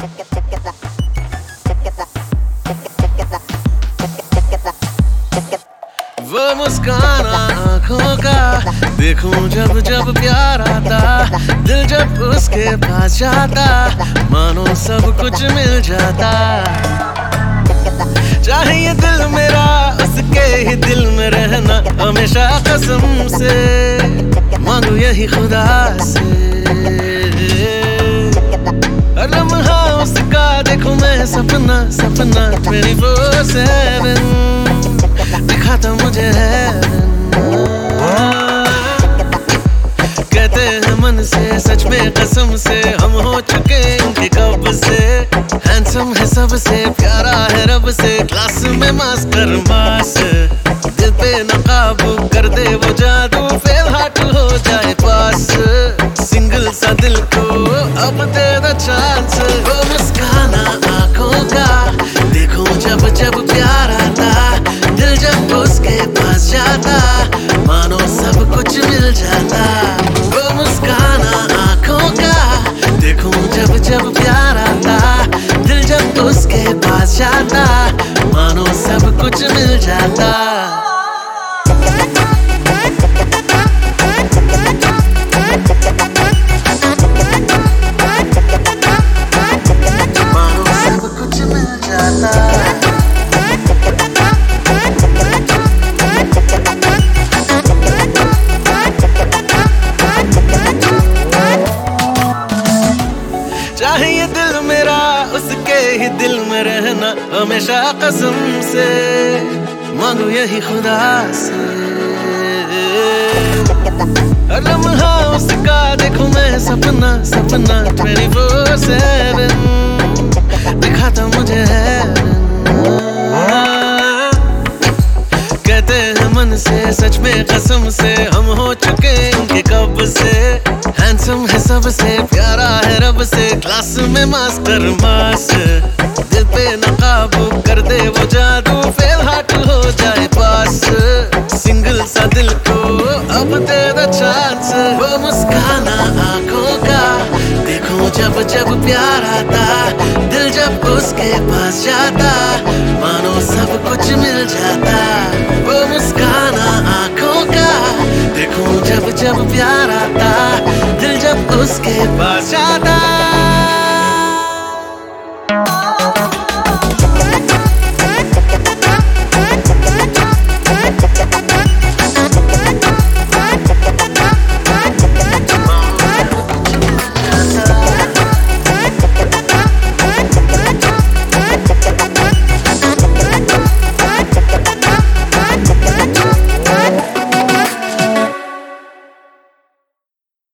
वो मुस्कान आँखों का देखूं जब जब प्यार आता, दिल जब उसके पास जाता, मानो सब कुछ मिल जाता। चाहे ये दिल मेरा उसके ही दिल में रहना, हमेशा कसम से मांगू यही खुदा से। हर लम्हा उसका देखूं मैं सपना सपना 24/7 दिखाता मुझे हैरन। कहते हैं मन से सच में कसम से हम हो चुके इनके कब से। हैंडसम है सबसे प्यारा है रब से, क्लास में मास्टर मास, दिल पे न काबू कर दे वो जादू, फेल हार्ट हो जाए पास। सिंगल सा दिल को अब दे दो चांस। वो मुस्काना आँखों का देखो जब जब प्यार आता, दिल जब उसके पास जाता, मानो सब कुछ मिल जाता। वो मुस्काना आँखों का देखो जब जब प्यार आता, दिल जब उसके पास जाता, मानो सब कुछ मिल जाता। मानो सब कुछ मिल जाता। चाहे ये दिल मेरा उसके ही दिल में रहना, हमेशा कसम से मांगू यही खुदा से। हर लम्हा उसका देखूं मैं सपना सपना 24/7 दिखाता मुझे हैरन। कहते हैं मन से सच में कसम से हम हो चुके इनके कब से। हैंडसम है सबसे प्यारा है रब से, क्लास में मास्टर मास, दिल पे न काबू कर दे वो जादू, फेल हार्ट हो जाए पास। सिंगल सा दिल को अब दे दो चांस। वो मुस्काना आँखों का देखो जब जब प्यार आता, दिल जब उसके पास जाता, मानो सब कुछ मिल जाता। वो मुस्काना आँखों का देखो जब जब प्यार आता, दिल जब उसके पास जाता।